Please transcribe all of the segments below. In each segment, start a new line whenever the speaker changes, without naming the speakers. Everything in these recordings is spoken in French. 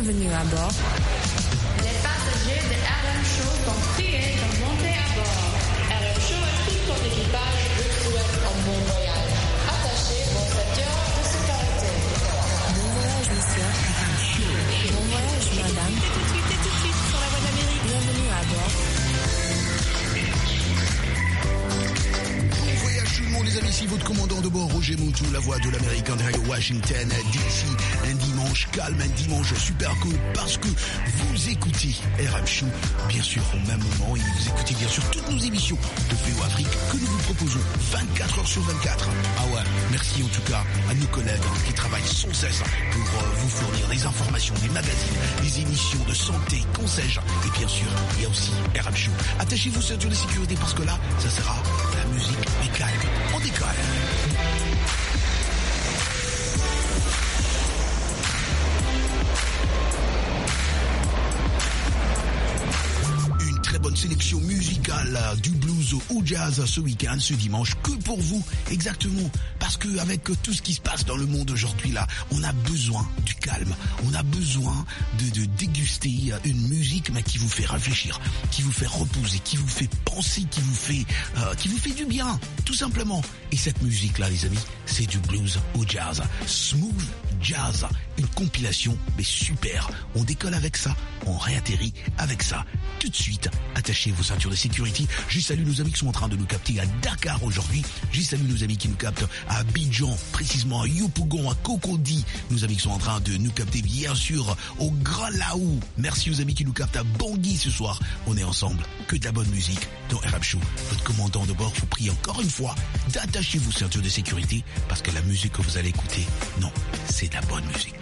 Bienvenue à bord.
Les passagers de RM Show sont priés de monter à bord. RM Show et tout son équipage vous souhaitent un bon voyage. Attachez vos ceintures de sécurité.
Bon voyage, monsieur. Bon voyage, madame.
Et tout de suite, sur la voie d'Amérique.
Bienvenue à bord.
Bon voyage tout le monde les amis, ici votre commandant de bord Roger Moutou, la voix de l'Amérique en direct de Washington DC. Un dimanche calme, un dimanche super cool parce que vous écoutez RM Show, bien sûr au même moment, et vous écoutez bien sûr toutes nos émissions de PO Afrique que nous vous proposons 24 heures sur 24. Ah ouais, merci en tout cas à nos collègues qui travaillent sans cesse pour vous fournir des informations, des magazines, des émissions de santé, conseils, et bien sûr il y a aussi RM Show. Attachez-vous ceintures de sécurité parce que là, ça sera la musique et calme. On décolle. Bonne sélection musicale du blues au jazz ce week-end, ce dimanche, que pour vous exactement, parce que avec tout ce qui se passe dans le monde aujourd'hui là, on a besoin du calme, on a besoin de déguster une musique mais qui vous fait réfléchir, qui vous fait reposer, qui vous fait penser, qui vous fait du bien, tout simplement. Et cette musique là les amis, c'est du blues au jazz, smooth jazz, une compilation mais super. On décolle avec ça, on réatterrit avec ça. Tout de suite, attachez vos ceintures de sécurité. Je salue nos amis qui sont en train de nous capter à Dakar aujourd'hui. Je salue nos amis qui nous captent à Abidjan, précisément à Yopougon, à Cocody. Nos amis qui sont en train de nous capter bien sûr au Grand Laou. Merci aux amis qui nous captent à Bangui ce soir. On est ensemble, que de la bonne musique dans RM Show. Votre commandant de bord vous prie encore une fois d'attacher vos ceintures de sécurité parce que la musique que vous allez écouter, non, c'est de la bonne musique.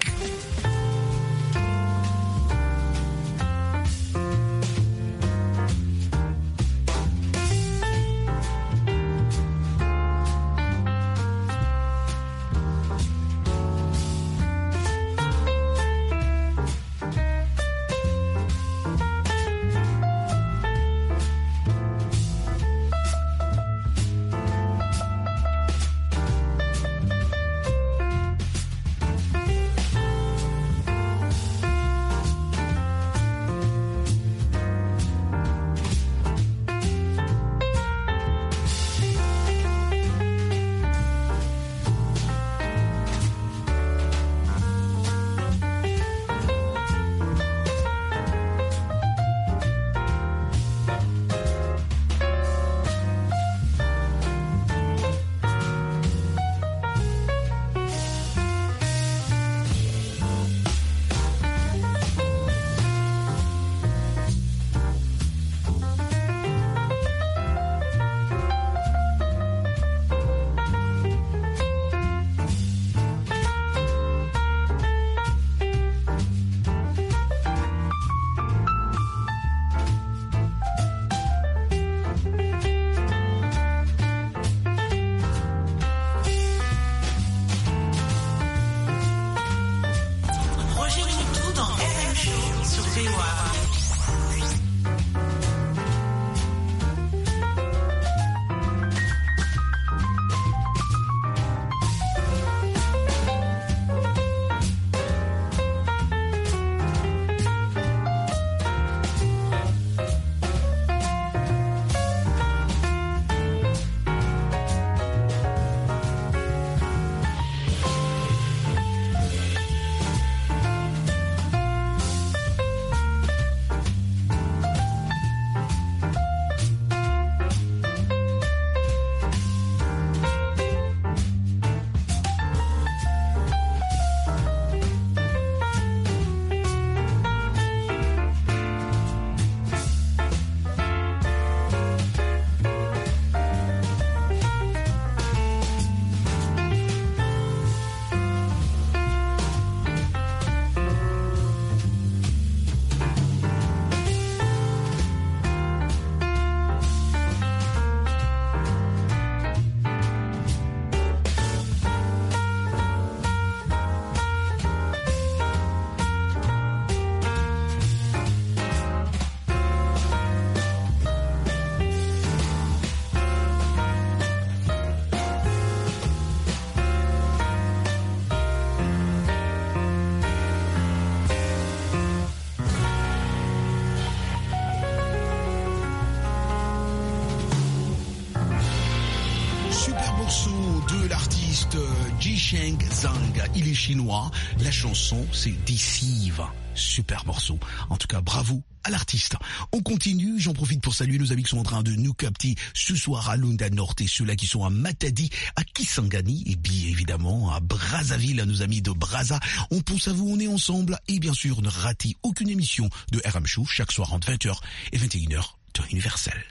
Super morceau de l'artiste Jisheng Zhang. Il est chinois. La chanson, c'est Deceive. Super morceau. En tout cas, bravo à l'artiste. On continue. J'en profite pour saluer nos amis qui sont en train de nous capter ce soir à Lunda Norte et ceux-là qui sont à Matadi, à Kisangani et bien évidemment à Brazzaville, à nos amis de Brazza. On pense à vous, on est ensemble et bien sûr ne ratez aucune émission de RM Show chaque soir entre 20h et 21h de Universel.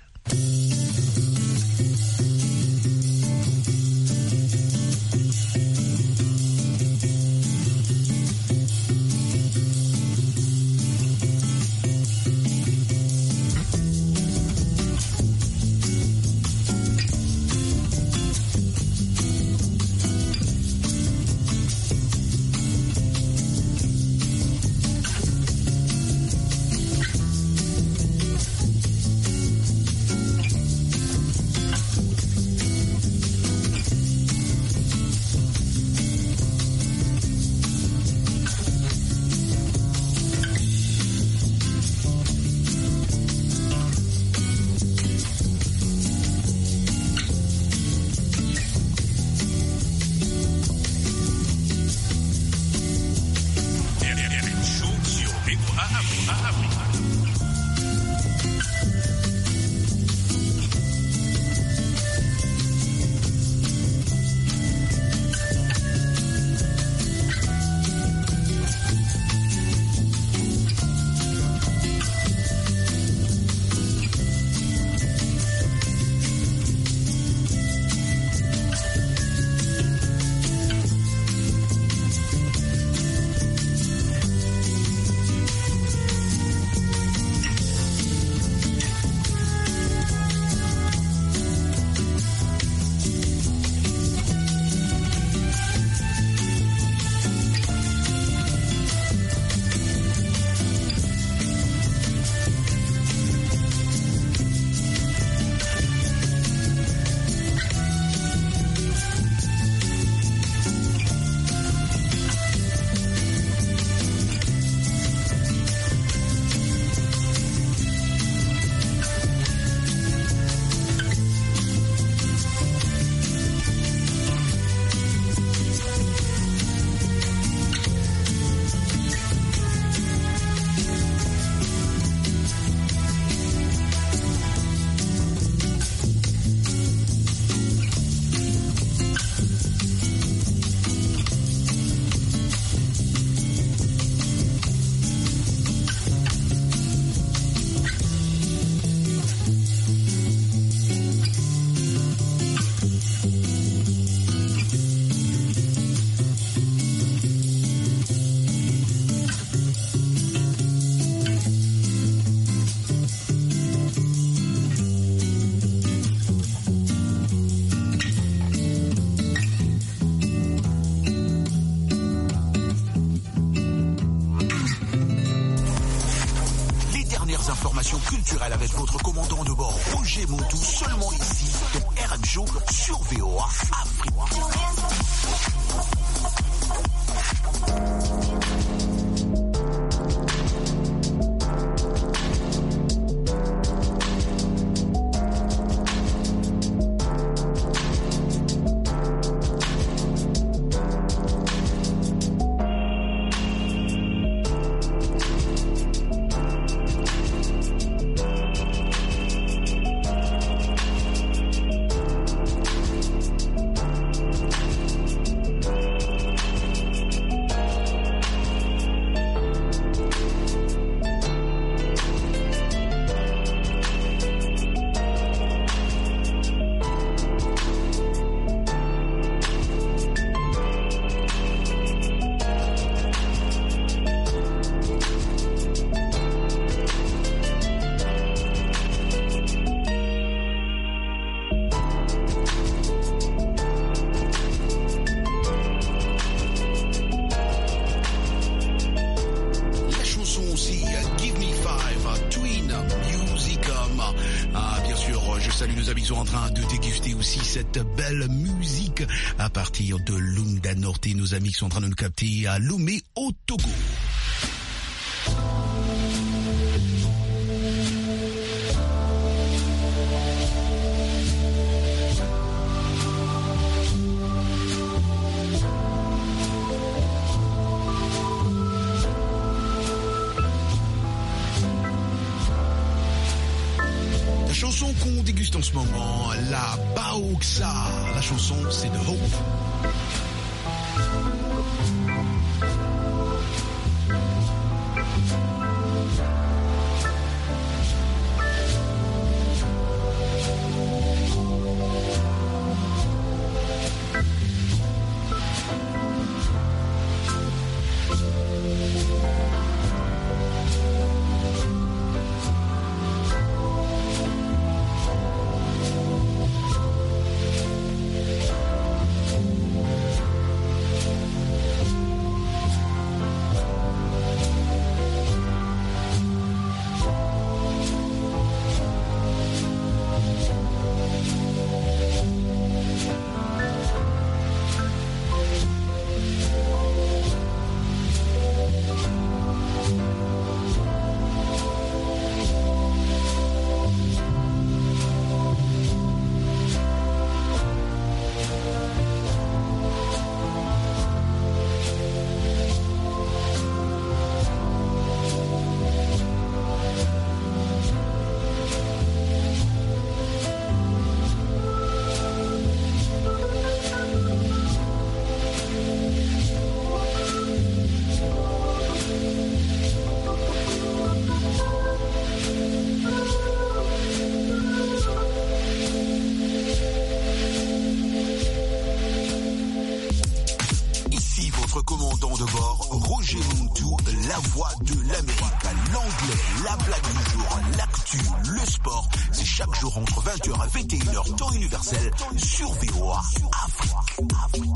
Culturelle avec votre commandant de bord Roger Montou, seulement ici dans RM Show sur VOA Afrique.
Cette belle musique à partir de Lunda Norte. Nos amis qui sont en train de nous capter à Lomé au Togo. déguste en ce moment la Baoxa. La chanson, c'est The Hope. Commandant de bord, Roger Montou, la voix de l'Amérique, l'anglais, la blague du jour, l'actu, le sport, c'est chaque jour entre 20h et 21h, temps universel, sur VOA Afrique.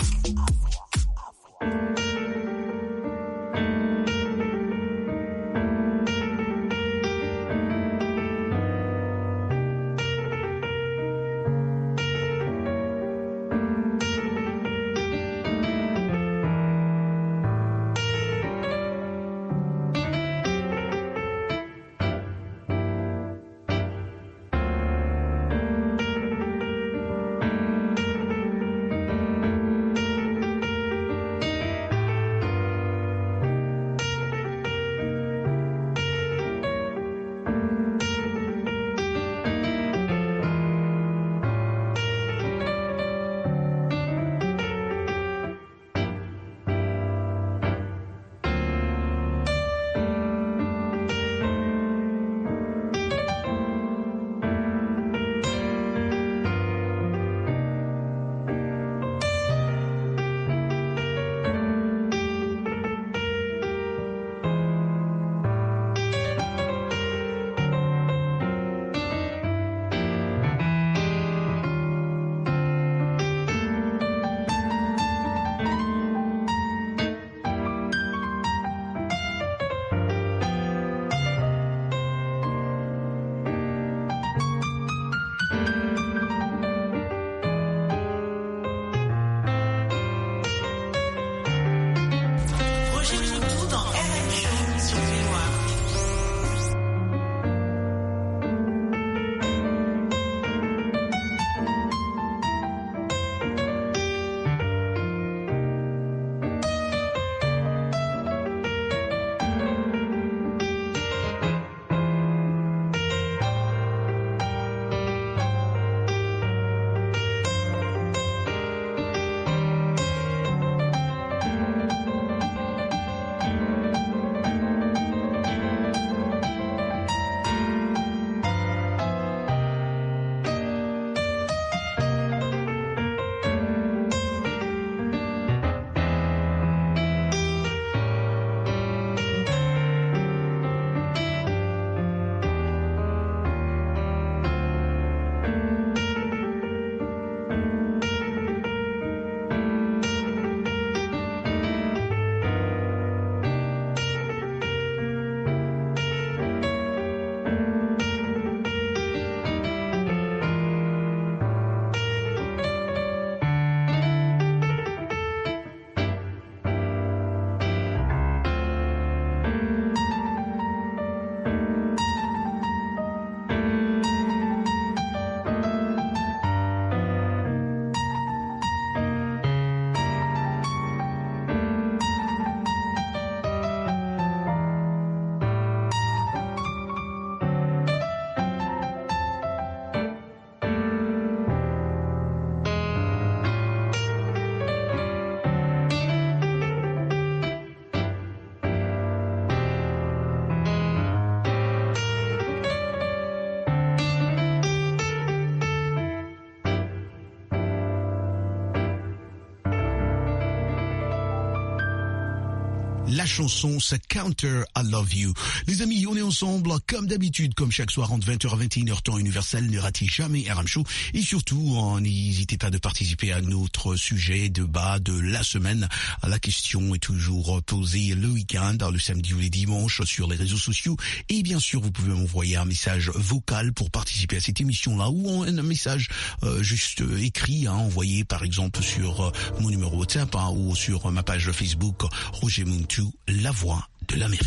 La chanson, c'est Counter I Love You. Les amis, on est ensemble comme d'habitude, comme chaque soir entre 20h à 21h temps universel. Ne ratez jamais RM Show. Et surtout, n'hésitez pas de participer à notre sujet débat de la semaine. La question est toujours posée le week-end, le samedi ou les dimanches sur les réseaux sociaux. Et bien sûr, vous pouvez m'envoyer un message vocal pour participer à cette émission-là ou un message juste écrit, envoyé par exemple sur mon numéro WhatsApp ou sur ma page Facebook Roger Muntu, la voix de l'Amérique.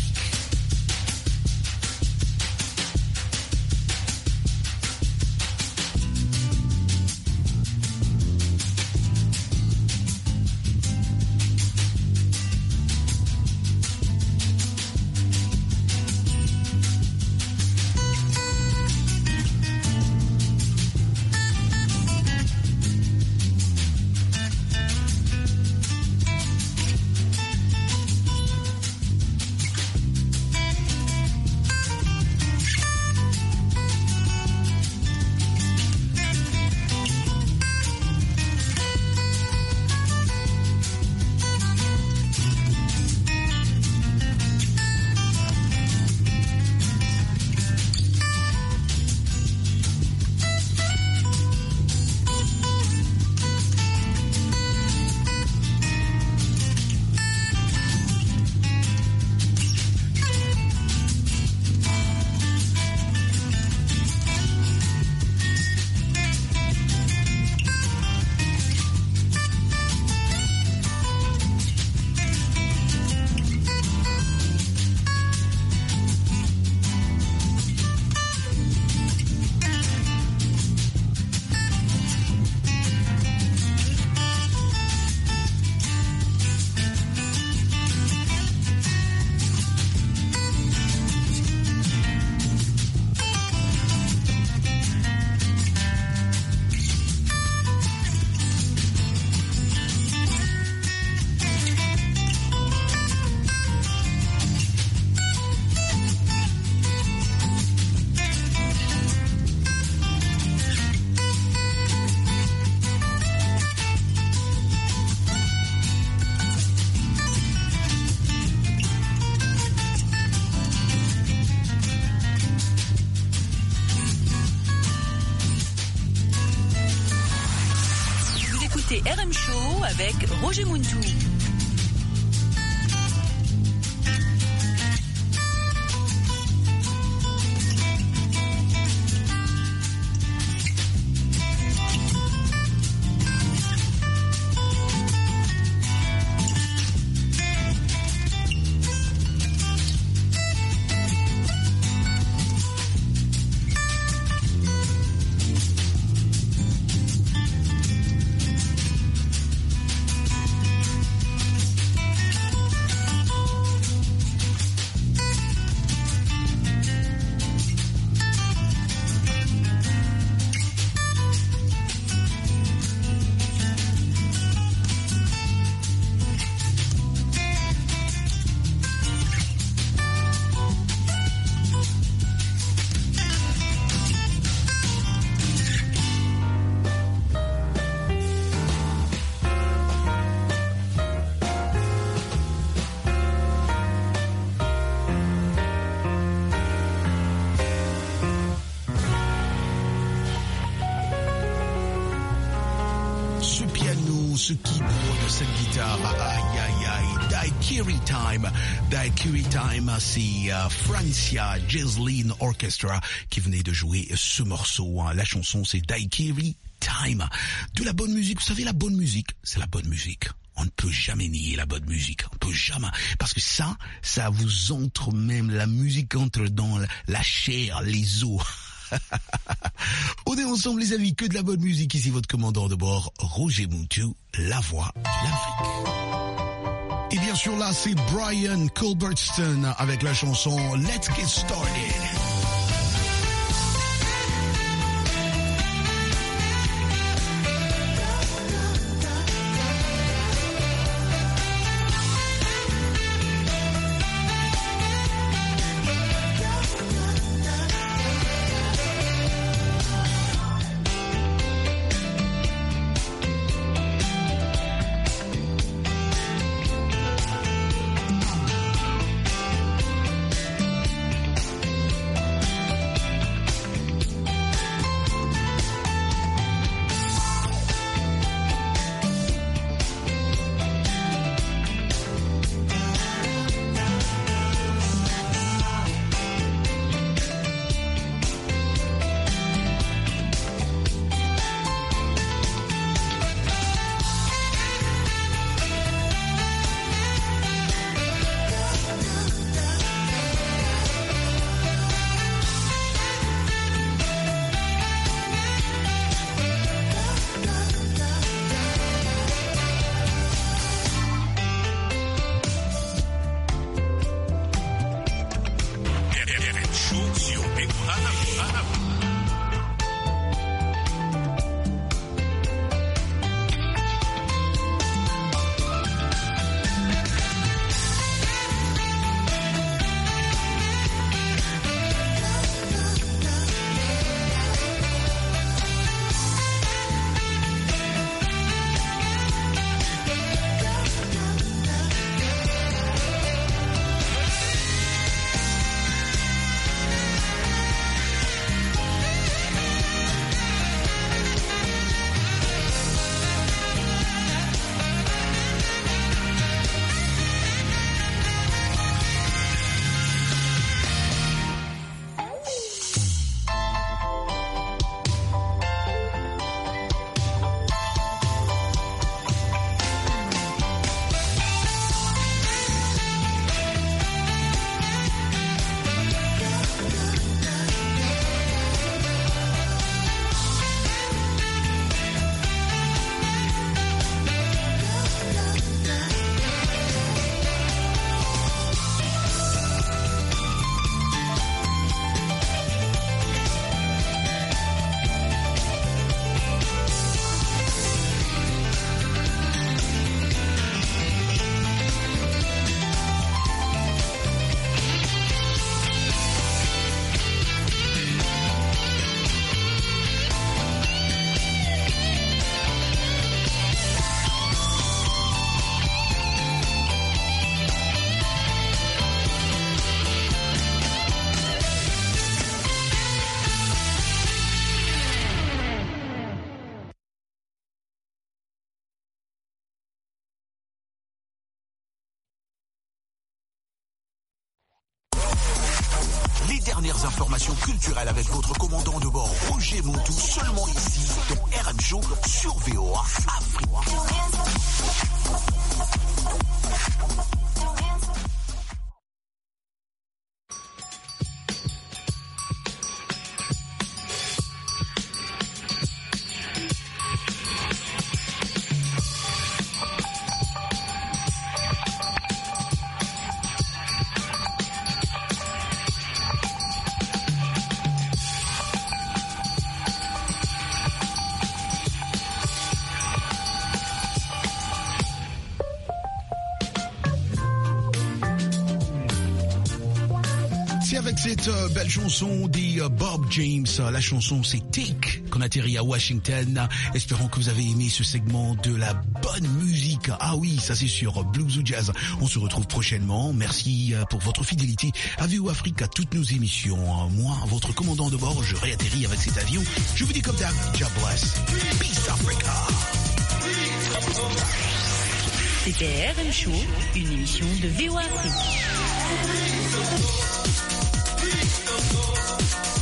RM Show avec Roger Muntu.
Ce keyboard, cette guitare, aïe aïe aïe, Daiquiri Time. Daiquiri Time, c'est Francia Jazzlin Orchestra qui venait de jouer ce morceau. La chanson, c'est Daiquiri Time. De la bonne musique, vous savez, la bonne musique, c'est la bonne musique. On ne peut jamais nier la bonne musique. On peut jamais. Parce que ça vous entre même, la musique entre dans la chair, les os. On est ensemble les amis, que de la bonne musique. Ici votre commandant de bord, Roger Muntu, la voix de l'Afrique. Et bien sûr là c'est Brian Culbertson avec la chanson Let's Get Started.
dernières informations culturelles avec votre commandant de bord, Roger Montou, seulement ici, dans RM Show sur VOA Afrique.
Avec cette belle chanson des Bob James, la chanson c'est Take, qu'on atterrit à Washington. Espérons que vous avez aimé ce segment de la bonne musique. Ah oui, ça c'est sur Blues ou Jazz. On se retrouve prochainement. Merci pour votre fidélité à VOA Afrique, à toutes nos émissions. Moi, votre commandant de bord, je réatterris avec cet avion. Je vous dis comme d'hab, God bless. Peace Africa.
C'était RM Show, une émission de VOA Afrique.